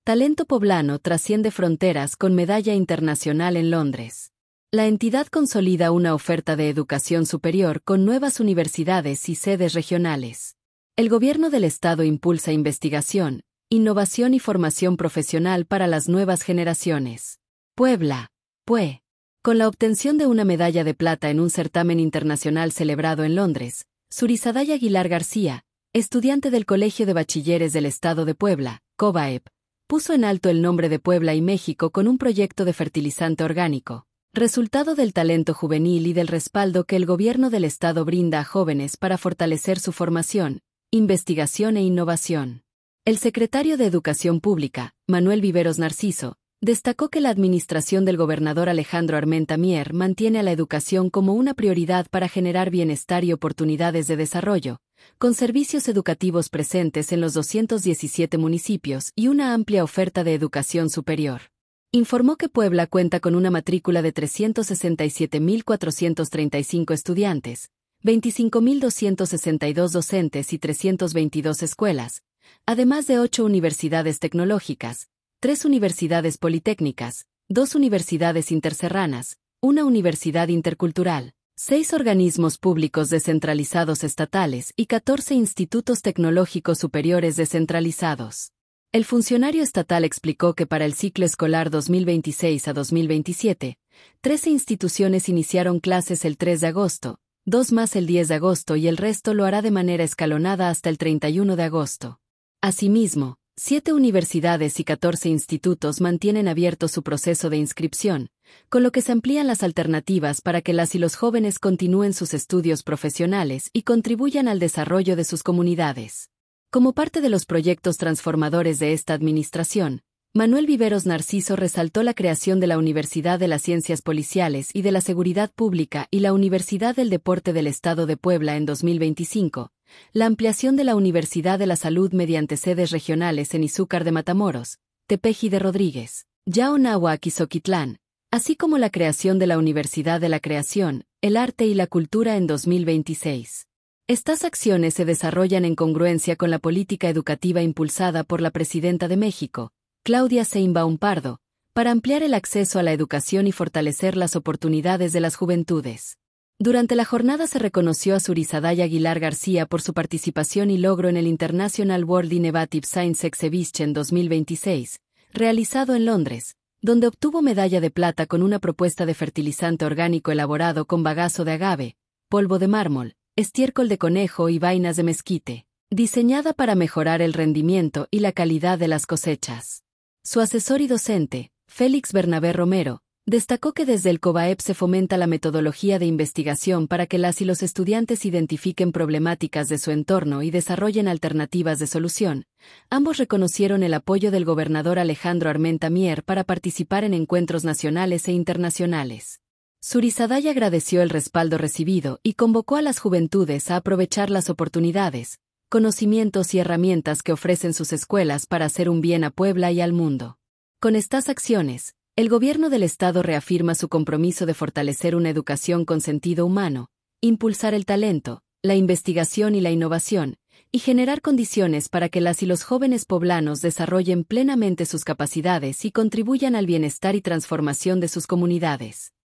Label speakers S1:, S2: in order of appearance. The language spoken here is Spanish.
S1: Talento poblano trasciende fronteras con medalla internacional en Londres. La entidad consolida una oferta de educación superior con nuevas universidades y sedes regionales. El gobierno del estado impulsa investigación, innovación y formación profesional para las nuevas generaciones. Puebla, PUE. Con la obtención de una medalla de plata en un certamen internacional celebrado en Londres, Surizadaya Aguilar García, estudiante del Colegio de Bachilleres del Estado de Puebla, COBAEP, puso en alto el nombre de Puebla y México con un proyecto de fertilizante orgánico, resultado del talento juvenil y del respaldo que el gobierno del estado brinda a jóvenes para fortalecer su formación, investigación e innovación. El secretario de Educación Pública, Manuel Viveros Narciso, destacó que la administración del gobernador Alejandro Armenta Mier mantiene a la educación como una prioridad para generar bienestar y oportunidades de desarrollo, con servicios educativos presentes en los 217 municipios y una amplia oferta de educación superior. Informó que Puebla cuenta con una matrícula de 367.435 estudiantes, 25.262 docentes y 322 escuelas, además de 8 universidades tecnológicas, 3 universidades politécnicas, 2 universidades interserranas, una universidad intercultural, 6 organismos públicos descentralizados estatales y 14 institutos tecnológicos superiores descentralizados. El funcionario estatal explicó que para el ciclo escolar 2026 a 2027, 13 instituciones iniciaron clases el 3 de agosto, 2 más el 10 de agosto y el resto lo hará de manera escalonada hasta el 31 de agosto. Asimismo, 7 universidades y 14 institutos mantienen abierto su proceso de inscripción, con lo que se amplían las alternativas para que las y los jóvenes continúen sus estudios profesionales y contribuyan al desarrollo de sus comunidades. Como parte de los proyectos transformadores de esta administración, Manuel Viveros Narciso resaltó la creación de la Universidad de las Ciencias Policiales y de la Seguridad Pública y la Universidad del Deporte del Estado de Puebla en 2025, la ampliación de la Universidad de la Salud mediante sedes regionales en Izúcar de Matamoros, Tepeji de Rodríguez, Yaonáhuac y Zoquitlán, así como la creación de la Universidad de la Creación, el Arte y la Cultura en 2026. Estas acciones se desarrollan en congruencia con la política educativa impulsada por la Presidenta de México, Claudia Sheinbaum Pardo, para ampliar el acceso a la educación y fortalecer las oportunidades de las juventudes. Durante la jornada se reconoció a Surizadaya Aguilar García por su participación y logro en el International World Innovative Science Exhibition 2026, realizado en Londres, donde obtuvo medalla de plata con una propuesta de fertilizante orgánico elaborado con bagazo de agave, polvo de mármol, estiércol de conejo y vainas de mezquite, diseñada para mejorar el rendimiento y la calidad de las cosechas. Su asesor y docente, Félix Bernabé Romero, destacó que desde el COBAEP se fomenta la metodología de investigación para que las y los estudiantes identifiquen problemáticas de su entorno y desarrollen alternativas de solución. Ambos reconocieron el apoyo del gobernador Alejandro Armenta Mier para participar en encuentros nacionales e internacionales. Surizadaya agradeció el respaldo recibido y convocó a las juventudes a aprovechar las oportunidades, conocimientos y herramientas que ofrecen sus escuelas para hacer un bien a Puebla y al mundo. Con estas acciones, el gobierno del estado reafirma su compromiso de fortalecer una educación con sentido humano, impulsar el talento, la investigación y la innovación, y generar condiciones para que las y los jóvenes poblanos desarrollen plenamente sus capacidades y contribuyan al bienestar y transformación de sus comunidades.